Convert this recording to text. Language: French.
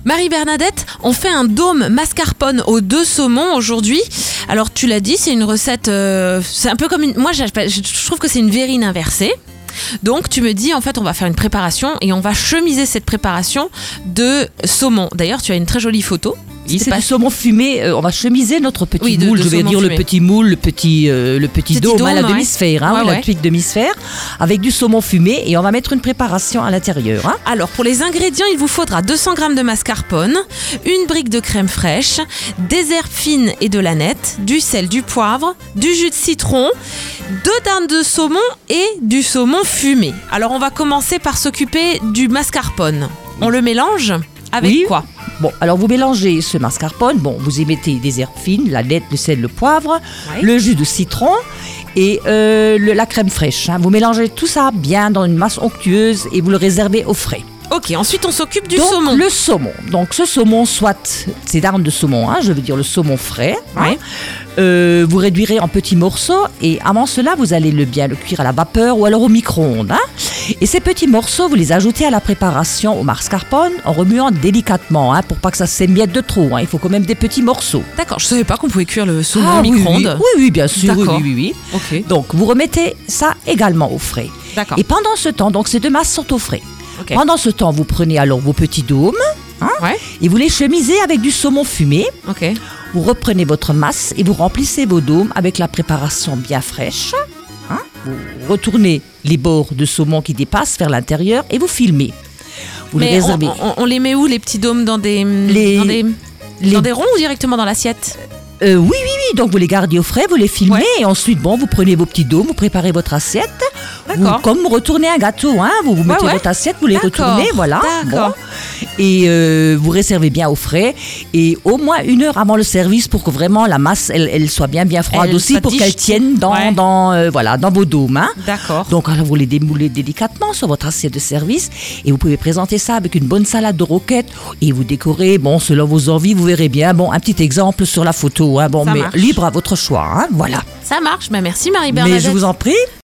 Marie-Bernadette, on fait un dôme mascarpone aux 2 saumons aujourd'hui. Alors tu l'as dit, c'est une recette, c'est un peu comme une... Moi je trouve que c'est une verrine inversée. Donc tu me dis, en fait on va faire une préparation et on va chemiser cette préparation de saumon. D'ailleurs tu as une très jolie photo. C'est du saumon fumé. On va chemiser notre petit moule, de je vais dire fumé. le petit moule, le petit dôme, la demi-sphère, la tuile demi-sphère, avec du saumon fumé et on va mettre une préparation à l'intérieur. Hein. Alors pour les ingrédients, il vous faudra 200 g de mascarpone, une brique de crème fraîche, des herbes fines et de l'aneth, du sel, du poivre, du jus de citron, 2 dindes de saumon et du saumon fumé. Alors on va commencer par s'occuper du mascarpone. On le mélange avec quoi ? Bon, alors vous mélangez ce mascarpone, vous y mettez des herbes fines, l'aneth, le sel, le poivre, le jus de citron et la crème fraîche. Hein. Vous mélangez tout ça bien dans une masse onctueuse et vous le réservez au frais. Ok, ensuite on s'occupe du saumon. Le saumon. Donc ce saumon, soit c'est d'armes de saumon, je veux dire le saumon frais. Vous réduirez en petits morceaux et avant cela, vous allez bien le cuire à la vapeur ou alors au micro-ondes. Et ces petits morceaux, vous les ajoutez à la préparation au mascarpone en remuant délicatement pour pas que ça s'émiette de trop. Il faut quand même des petits morceaux. D'accord, je savais pas qu'on pouvait cuire le saumon au micro-ondes. Oui, bien sûr. D'accord. Oui. Okay. Donc vous remettez ça également au frais. D'accord. Et pendant ce temps, donc ces 2 masses sont au frais. Okay. Pendant ce temps, vous prenez alors vos petits dômes et vous les chemisez avec du saumon fumé. Okay. Vous reprenez votre masse et vous remplissez vos dômes avec la préparation bien fraîche. Vous retournez les bords de saumon qui dépassent vers l'intérieur et vous filmez. Vous les réservez. On les met où, les petits dômes, dans des ronds ou directement dans l'assiette ? Oui. Donc vous les gardez au frais, vous les filmez et ensuite vous prenez vos petits dômes, vous préparez votre assiette. Comme vous retournez un gâteau, vous mettez votre assiette, vous les retournez, voilà. D'accord. Et vous réservez bien au frais et au moins 1 heure avant le service pour que vraiment la masse elle soit bien froide aussi pour qu'elle tienne dans vos dômes. D'accord. Donc alors vous les démoulez délicatement sur votre assiette de service et vous pouvez présenter ça avec une bonne salade de roquette et vous décorez selon vos envies, vous verrez bien un petit exemple sur la photo mais libre à votre choix, voilà. Ça marche, merci Marie-Bernadette. Mais je vous en prie.